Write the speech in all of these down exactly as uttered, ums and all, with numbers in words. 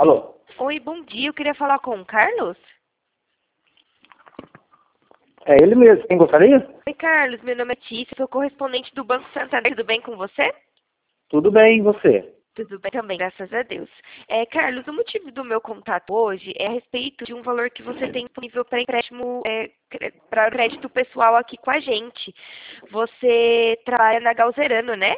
Alô? Oi, bom dia. Eu queria falar com o Carlos. É ele mesmo. Quem gostaria? Oi, Carlos. Meu nome é Tícia. Sou correspondente do Banco Santander. Tudo bem com você? Tudo bem, e você? Tudo bem também, graças a Deus. É, Carlos, o motivo do meu contato hoje é a respeito de um valor que você tem disponível para empréstimo, é, para crédito pessoal aqui com a gente. Você trabalha na Galzerano, né?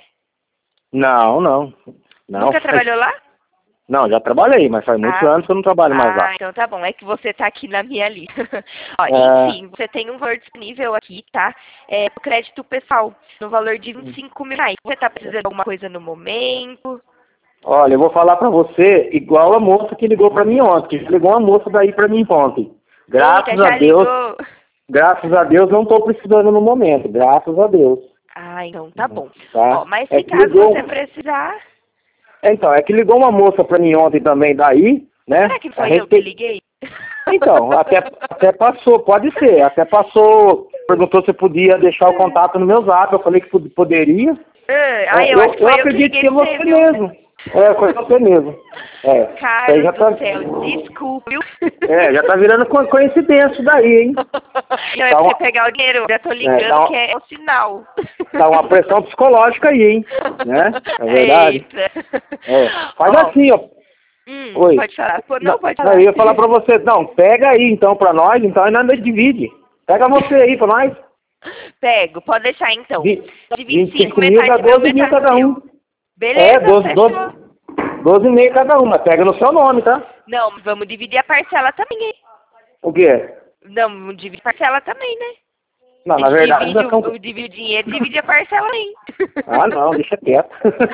Não, não. Não, Nunca faz... trabalhou lá? não, já trabalhei, mas faz muitos Ah, anos que eu não trabalho mais lá. ah, então tá bom. É que você tá aqui na minha lista. Ó, É... enfim, você tem um valor disponível aqui, tá? É, pro crédito pessoal, no valor de vinte e cinco mil reais. Você tá precisando de alguma coisa no momento? Olha, eu vou falar pra você igual a moça que ligou pra mim ontem, que ligou uma moça daí pra mim ontem. Graças Eita, a já Deus, ligou? graças a Deus não tô precisando no momento, graças a Deus. Ah, então tá bom. Ó, Tá? mas É se que caso ligou... você precisar... Então, é que ligou uma moça pra mim ontem também daí, né? Será que A foi eu que respeito... liguei? Então, até, até passou, pode ser, até passou, perguntou se eu podia deixar o contato no meu zap, eu falei que pod- poderia. Ah, É, eu eu, acho que eu foi eu que acredito liguei que é pra você, você viu? mesmo. É, foi você mesmo. É, isso aí Carlos já tá, do céu, desculpe, viu? é, já tá virando co- coincidência isso daí, hein? Não, é Tá pra você uma, pegar o dinheiro, já tô é, tá, ligando que uma, é o sinal. tá uma pressão psicológica aí, hein? Né? É verdade? Eita. É, faz Ó, assim, ó. hum, Oi. pode falar. Pô, Não, não, pode não, eu falar. ia falar pra você, não, pega aí então pra nós, então e nós divide. Pega você aí pra nós. Pego, pode deixar então. Vi- De vinte vinte e e cinco, cinco mil dá metade meu, doze mil metade cada um. seu. É, Beleza, doze, doze, fechou. doze e meio cada uma. Pega no seu nome, tá? Não, vamos dividir a parcela também, hein? O quê? Não, vamos dividir a parcela também, né? Não, A na gente verdade, divide nós o, estamos... o, divide o dinheiro, divide a parcela aí. Ah, não, deixa quieto.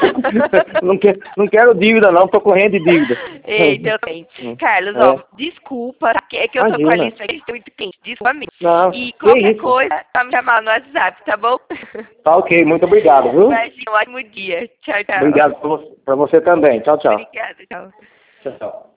não, quer, não quero dívida, não. Tô correndo de dívida. Eita, eu tenho. Carlos, É, ó, desculpa, tá? é que eu tô com a imagina. lista aqui muito quente, desculpa mesmo. Não, E que qualquer isso. coisa, tá me chamando no WhatsApp, tá bom? Tá ok, muito obrigado, viu? Imagina, um ótimo dia. Tchau, tchau. Obrigado pra você, pra você também. Tchau, tchau. Obrigada, tchau. Tchau, tchau.